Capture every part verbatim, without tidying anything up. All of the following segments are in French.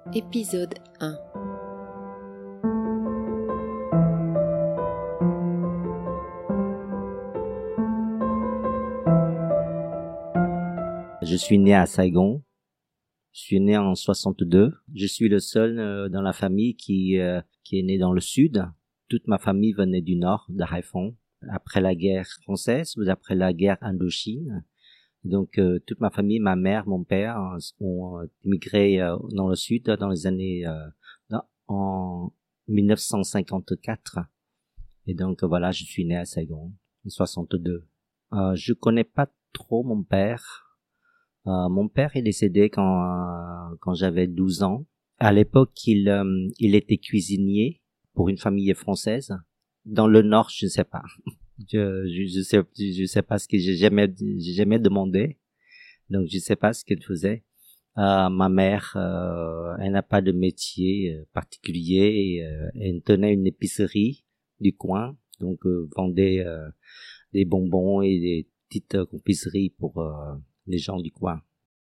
Épisode un. Je suis né à Saigon. Je suis né en soixante-deux. Je suis le seul euh, dans la famille qui euh, qui est né dans le sud. Toute ma famille venait du nord, de Haiphong. Après la guerre française ou après la guerre Indochine. Donc euh, toute ma famille, ma mère, mon père ont immigré euh, dans le sud dans les années euh, dans, en mille neuf cent cinquante-quatre. Et donc voilà, je suis né à Saigon en soixante-deux. Euh, je connais pas trop mon père. Euh, mon père est décédé quand euh, quand j'avais douze ans. À l'époque, il euh, il était cuisinier pour une famille française dans le nord, je ne sais pas. Je je, je sais je sais pas ce que j'ai jamais j'ai jamais demandé. Donc je sais pas ce qu'elle faisait. Euh, ma mère, euh, elle n'a pas de métier euh, particulier. Euh, elle tenait une épicerie du coin, donc euh, vendait euh, des bonbons et des petites euh, confiseries pour euh, les gens du coin.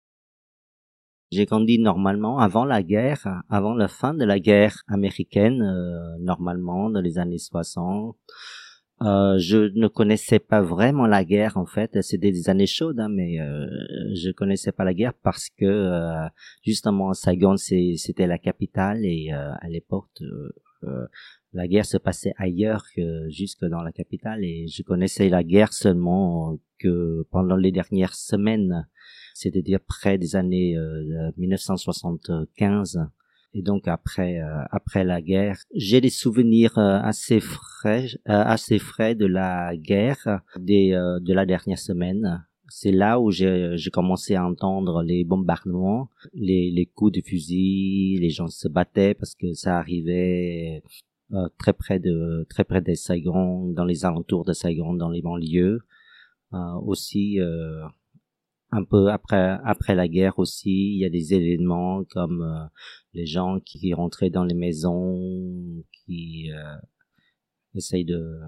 J'ai grandi normalement avant la guerre, avant la fin de la guerre américaine, euh, normalement dans les années soixante. Euh, je ne connaissais pas vraiment la guerre en fait. C'était des années chaudes, hein, mais euh, je connaissais pas la guerre parce que euh, justement Saigon c'est, c'était la capitale et euh, à l'époque euh, euh, la guerre se passait ailleurs que jusque dans la capitale et je connaissais la guerre seulement que pendant les dernières semaines, c'est-à-dire près des années euh, mille neuf cent soixante-quinze. Et donc après euh, après la guerre, j'ai des souvenirs euh, assez frais euh, assez frais de la guerre des euh, de la dernière semaine. C'est là où j'ai j'ai commencé à entendre les bombardements, les les coups de fusil, les gens se battaient parce que ça arrivait euh, très près de très près de Saigon, dans les alentours de Saigon, dans les banlieues. Euh, aussi euh, un peu après après la guerre aussi, il y a des événements comme euh, les gens qui rentraient dans les maisons, qui euh, essayent de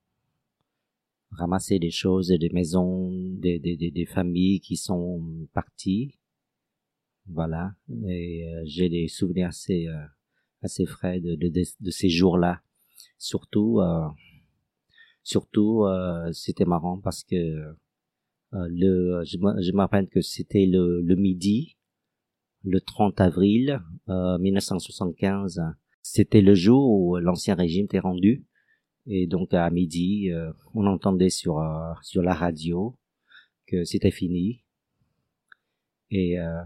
ramasser des choses des maisons, des, des, des, des familles qui sont parties. Voilà. Et euh, j'ai des souvenirs assez euh, assez frais de, de, de, de ces jours-là. Surtout, euh, surtout, euh, c'était marrant parce que euh, le, je me, je me rappelle que c'était le, le midi. Le trente avril euh, mille neuf cent soixante-quinze, c'était le jour où l'ancien régime était rendu. Et donc à midi, euh, on entendait sur euh, sur la radio que c'était fini. Et euh,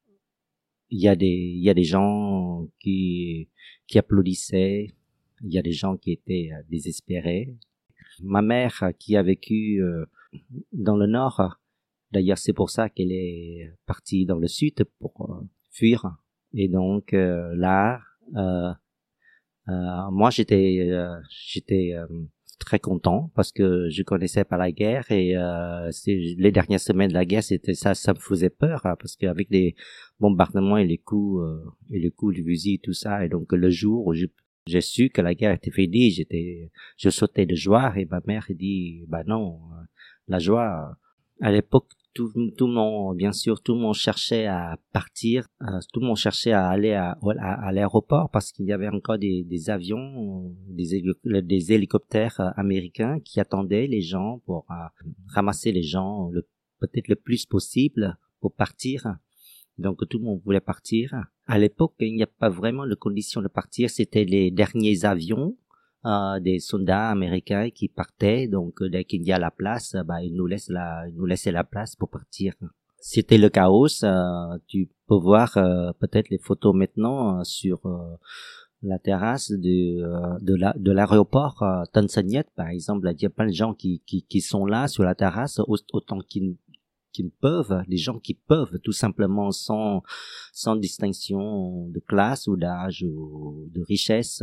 il y a des il y a des gens qui qui applaudissaient. Il y a des gens qui étaient euh, désespérés. Ma mère qui a vécu euh, dans le nord, d'ailleurs c'est pour ça qu'elle est partie dans le sud pour euh, fuir. Et donc euh, là, euh, euh, moi j'étais euh, j'étais euh, très content parce que je connaissais pas la guerre et euh, c'est, les dernières semaines de la guerre c'était ça, ça me faisait peur hein, parce qu'avec les bombardements et les coups euh, et les coups de fusil et tout ça et donc le jour où je, j'ai su que la guerre était finie, j'étais je sautais de joie et ma mère dit bah non, la joie à l'époque tout, tout le monde, bien sûr, tout le monde cherchait à partir, euh, tout le monde cherchait à aller à, à, à l'aéroport parce qu'il y avait encore des, des avions, des, des hélicoptères américains qui attendaient les gens pour euh, ramasser les gens le, peut-être le plus possible pour partir. Donc tout le monde voulait partir. À l'époque, il n'y a pas vraiment de conditions de partir. C'était les derniers avions. Euh, des soldats américains qui partaient, donc dès qu'il y a la place, bah ils nous laissent la, ils nous laissaient la place pour partir. C'était le chaos. Euh, tu peux voir euh, peut-être les photos maintenant euh, sur euh, la terrasse de euh, de la de l'aéroport euh, Tan Son Nhat, par exemple. Il y a plein de gens qui qui qui sont là sur la terrasse autant qu'ils qu'ils peuvent, les gens qui peuvent tout simplement sans sans distinction de classe ou d'âge ou de richesse.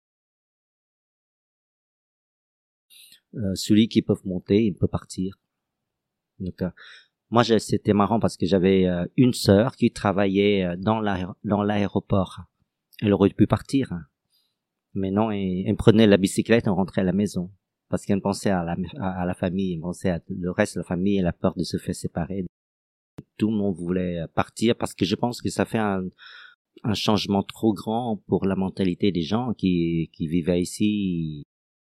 Euh, celui qui peut monter, il peut partir. Donc, euh, moi, je, c'était marrant parce que j'avais euh, une sœur qui travaillait euh, dans, l'aé- dans l'aéroport. Elle aurait pu partir, hein. Mais non, elle, elle prenait la bicyclette et rentrait à la maison parce qu'elle pensait à la, à, à la famille, elle pensait à le reste de la famille et la peur de se faire séparer. Tout le monde voulait partir parce que je pense que ça fait un, un changement trop grand pour la mentalité des gens qui, qui vivaient ici.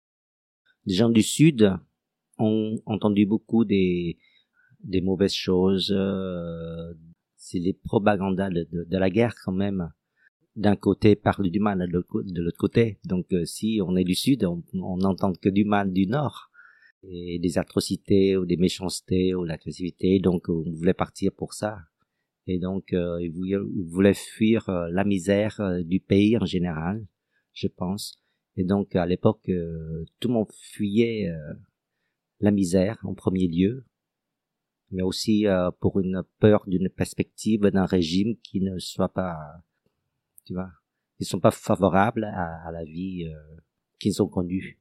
Les gens du Sud ont entendu beaucoup des, des mauvaises choses. Euh, c'est les propagandas de, de, de la guerre quand même. D'un côté parle du mal de l'autre, de l'autre côté. Donc euh, si on est du Sud, on n'entend que du mal du Nord. Et des atrocités ou des méchancetés ou l'agressivité. Donc on voulait partir pour ça. Et donc euh, ils, voulaient, ils voulaient fuir euh, la misère euh, du pays en général, je pense. Et donc à l'époque, euh, tout le monde fuyait euh, la misère en premier lieu, mais aussi euh, pour une peur d'une perspective d'un régime qui ne soit pas, tu vois, ils sont pas favorables à, à la vie euh, qu'ils ont connue.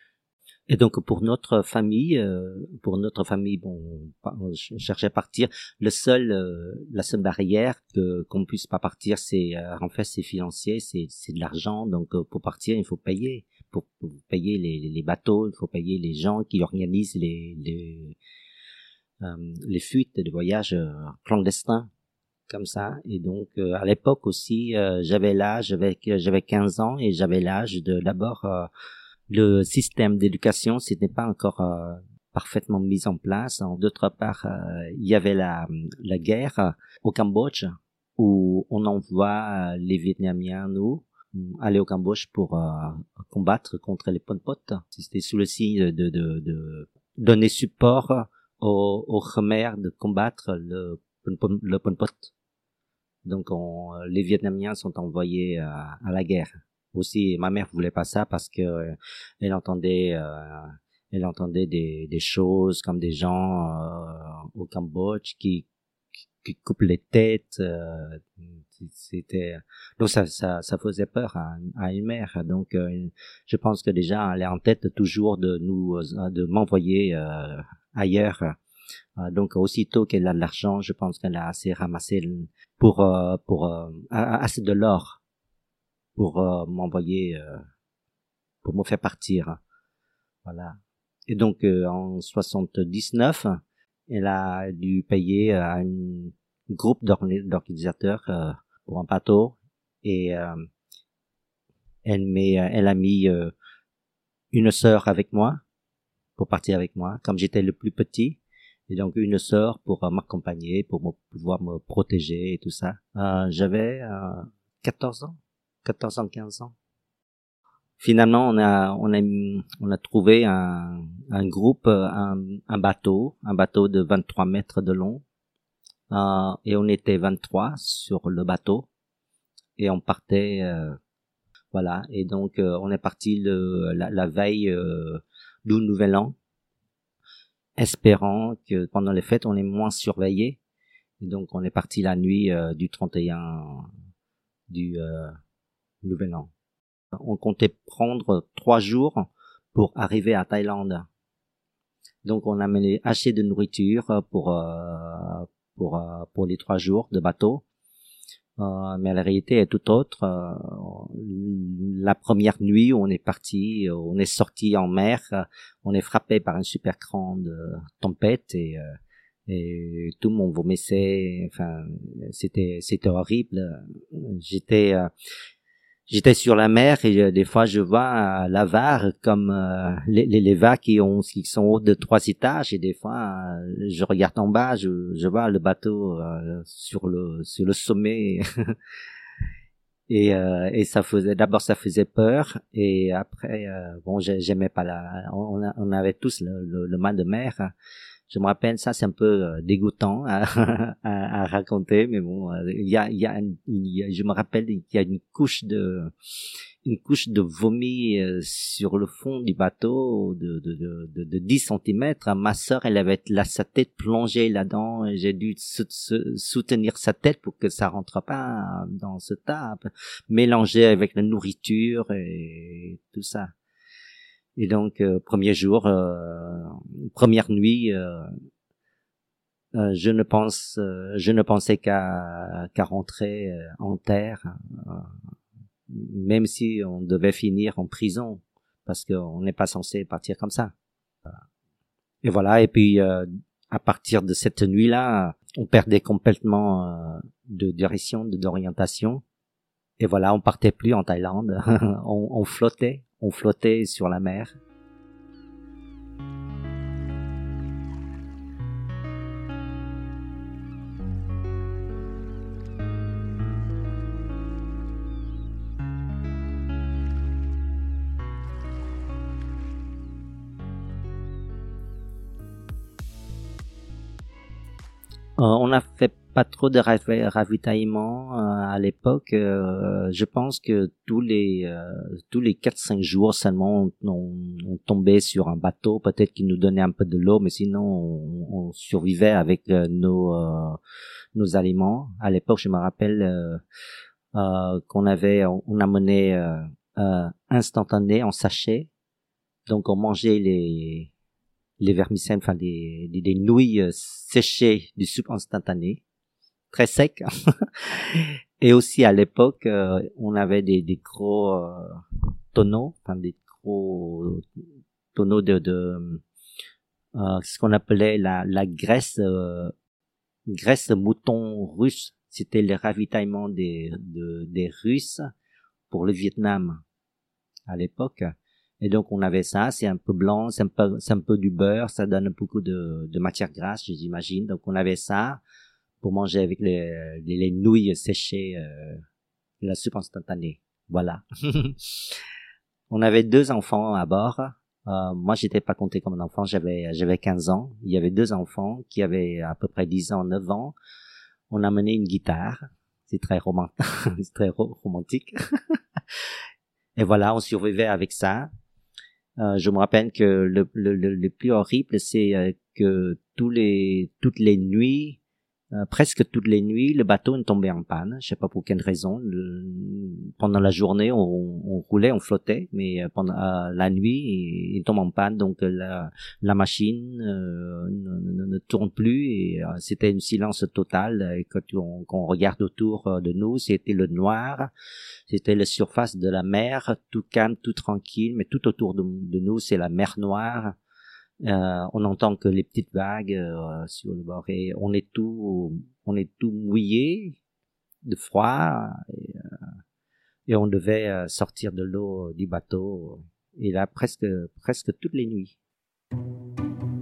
Et donc pour notre famille, euh, pour notre famille, bon, on cherchait à partir. Le seul, euh, la seule barrière que qu'on puisse pas partir, c'est euh, en fait c'est financier, c'est c'est de l'argent. Donc euh, pour partir, il faut payer, pour, pour payer les, les bateaux, il faut payer les gens qui organisent les les euh, les fuites de voyages euh, clandestins comme ça. Et donc euh, à l'époque aussi, euh, j'avais l'âge, j'avais j'avais quinze ans et j'avais l'âge de d'abord euh, le système d'éducation, ce n'était pas encore euh, parfaitement mis en place. D'autre part, euh, il y avait la, la guerre euh, au Cambodge, où on envoie euh, les Vietnamiens, nous, aller au Cambodge pour euh, combattre contre les Pol Pot. C'était sous le signe de, de, de donner support aux, aux Khmers de combattre le, le Pol Pot. Donc, on, les Vietnamiens sont envoyés euh, à la guerre. Aussi, ma mère voulait pas ça parce que euh, elle entendait, euh, elle entendait des, des choses comme des gens euh, au Cambodge qui, qui, qui coupent les têtes. Euh, c'était donc ça, ça, ça faisait peur à, à une mère. Donc, euh, je pense que déjà elle est en tête toujours de nous, de m'envoyer euh, ailleurs. Euh, donc, aussitôt qu'elle a de l'argent, je pense qu'elle a assez ramassé pour euh, pour euh, assez de l'or pour euh, m'envoyer, euh, pour me faire partir. Voilà. Et donc, euh, en soixante-dix-neuf, elle a dû payer à un groupe d'organisateurs euh, pour un bateau. Et euh, elle, met, elle a mis euh, une sœur avec moi, pour partir avec moi, comme j'étais le plus petit. Et donc, une sœur pour euh, m'accompagner, pour me, pouvoir me protéger et tout ça. Euh, j'avais euh, quatorze ans, quatorze ans, quinze ans. Finalement, on a, on a, on a trouvé un, un groupe, un, un bateau, un bateau de vingt-trois mètres de long, euh, et on était vingt-trois sur le bateau, et on partait, euh, voilà. Et donc, euh, on est parti le, la, la veille euh, du Nouvel An, espérant que pendant les fêtes, on est moins surveillé. Et donc, on est parti la nuit euh, du trente et un du euh, Nouvel An. On comptait prendre trois jours pour arriver à Thaïlande. Donc on a amené assez de nourriture pour euh, pour euh, pour les trois jours de bateau. Euh, mais la réalité est tout autre. Euh, la première nuit où on est parti, on est sorti en mer, on est frappé par une super grande tempête et euh, et tout le monde vomissait. Enfin, c'était c'était horrible. J'étais euh, J'étais sur la mer et euh, des fois je vois euh, la var comme euh, les, les, les vagues qui ont qui sont hautes de trois étages et des fois euh, je regarde en bas, je, je vois le bateau euh, sur le sur le sommet et euh, et ça faisait d'abord ça faisait peur et après euh, bon j'aimais pas la on, on avait tous le, le, le mal de mer. Je me rappelle, ça c'est un peu euh, dégoûtant à, à, à raconter, mais bon, euh, il y a, il y a, il y a, je me rappelle qu'il y a une couche de, une couche de vomi euh, sur le fond du bateau de de de de, de dix centimètres. Ma sœur, elle avait la, sa tête plongée là-dedans, et j'ai dû se, se, soutenir sa tête pour que ça rentre pas dans ce tas, mélangé avec la nourriture et tout ça. Et donc, euh, premier jour, euh, première nuit, euh, euh, je ne pense, euh, je ne pensais qu'à qu'à rentrer euh, en terre, euh, même si on devait finir en prison, parce qu'on n'est pas censé partir comme ça. Et voilà. Et puis, euh, à partir de cette nuit-là, on perdait complètement euh, de direction, de d'orientation. Et voilà, on partait plus en Thaïlande. on, on flottait, on flottait sur la mer. Euh, on n'a fait pas trop de ravi- ravitaillement euh, à l'époque. Euh, je pense que tous les euh, tous les quatre cinq jours seulement, on, on, on tombait sur un bateau, peut-être qu'il nous donnait un peu de l'eau, mais sinon on, on survivait avec euh, nos euh, nos aliments. À l'époque, je me rappelle euh, euh, qu'on avait on, on amenait euh, euh, instantané en sachet, donc on mangeait les les vermicelles, enfin des, des, des nouilles euh, séchées du soupe instantané, très sec. Et aussi à l'époque, euh, on avait des, des gros euh, tonneaux, enfin des gros tonneaux de, de euh, ce qu'on appelait la, la graisse, euh, graisse de mouton russe. C'était le ravitaillement des, de, des Russes pour le Vietnam à l'époque. Et donc on avait ça, c'est un peu blanc, c'est un peu, c'est un peu du beurre, ça donne beaucoup de, de matière grasse, j'imagine. Donc on avait ça pour manger avec les, les, les nouilles séchées, euh, la soupe instantanée. Voilà. On avait deux enfants à bord. Euh, moi, j'étais pas compté comme un enfant, j'avais j'avais quinze ans. Il y avait deux enfants qui avaient à peu près dix ans, neuf ans. On a mené une guitare. C'est très romantique, c'est très ro- romantique. Et voilà, on survivait avec ça. Euh, je me rappelle que le, le, le, le plus horrible, c'est euh, que tous les, toutes les nuits, euh, presque toutes les nuits, le bateau est tombé en panne. Je sais pas pour quelle raison. Le, pendant la journée, on, on roulait, on flottait, mais euh, pendant euh, la nuit, il, il tombe en panne. Donc euh, la, la machine euh, ne, ne, ne tourne plus et euh, c'était un silence total. Et quand on, quand on regarde autour euh, de nous, c'était le noir. C'était la surface de la mer, tout calme, tout tranquille, mais tout autour de, de nous, c'est la mer Noire. Euh, on n'entend que les petites vagues euh, sur le bord et on est tout, on est tout mouillé de froid et, euh, et on devait euh, sortir de l'eau du bateau et là presque, presque toutes les nuits.